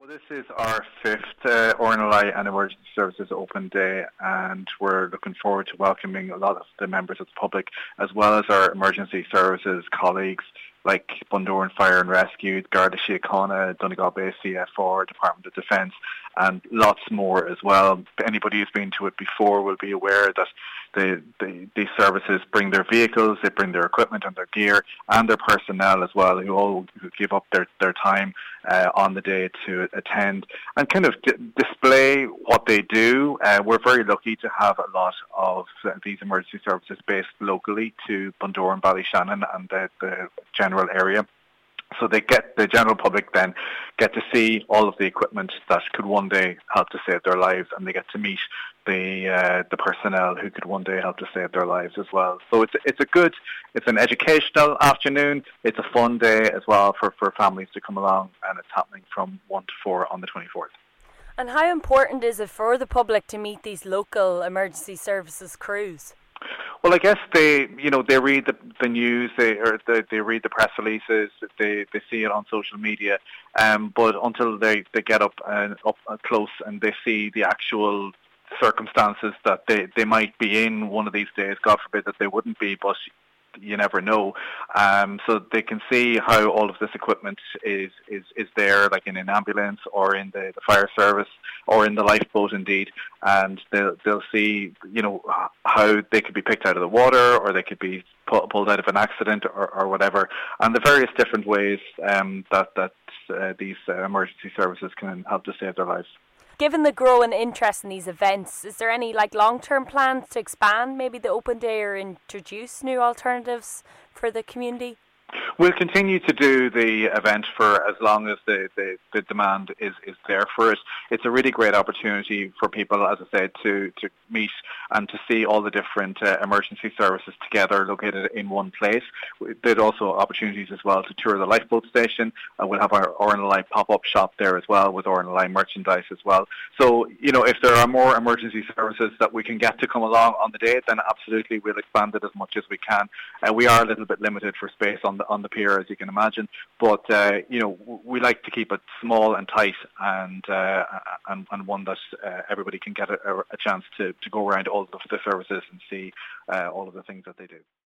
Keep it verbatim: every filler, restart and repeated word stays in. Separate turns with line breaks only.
Well, this is our fifth uh, R N L I and Emergency Services Open Day, and we're looking forward to welcoming a lot of the members of the public, as well as our emergency services colleagues like Bundoran Fire and Rescue, Garda Síochána, Donegal Bay C F R, Department of Defence, and lots more as well. Anybody who's been to it before will be aware that the, the, these services bring their vehicles, they bring their equipment and their gear, and their personnel as well, who all who give up their, their time uh, on the day to attend and kind of d- display what they do. Uh, we're very lucky to have a lot of uh, these emergency services based locally to Bundoran, Ballyshannon and the, the general area. So they get the general public then get to see all of the equipment that could one day help to save their lives, and they get to meet the uh, the personnel who could one day help to save their lives as well. So it's it's a good, it's an educational afternoon. It's a fun day as well for, for families to come along, and it's happening from one to four on the twenty-fourth.
And how important is it for the public to meet these local emergency services crews?
Well, I guess they, you know, they read the, the news, they or they, they read the press releases, they they see it on social media, um, but until they, they get up and up close and they see the actual circumstances that they, they might be in one of these days, God forbid that they wouldn't be, but you never know. Um, so they can see how all of this equipment is, is, is there, like in an ambulance or in the, the fire service or in the lifeboat indeed, and they'll, they'll see, you know, how they could be picked out of the water or they could be pu- pulled out of an accident or, or whatever, and the various different ways um, that, that uh, these uh, emergency services can help to save their lives.
Given the growing interest in these events, is there any like long-term plans to expand maybe the open day or introduce new alternatives for the community?
We'll continue to do the event for as long as the, the, the demand is, is there for it. It's a really great opportunity for people, as I said, to, to meet and to see all the different uh, emergency services together located in one place. There's also opportunities as well to tour the lifeboat station. Uh, we'll have our R N L I pop-up shop there as well with R N L I merchandise as well. So, you know, if there are more emergency services that we can get to come along on the day, then absolutely we'll expand it as much as we can. Uh, we are a little bit limited for space on the on the pier, as you can imagine, but uh, you know, we like to keep it small and tight, and uh, and, and one that uh, everybody can get a, a chance to, to go around all of the services and see uh, all of the things that they do.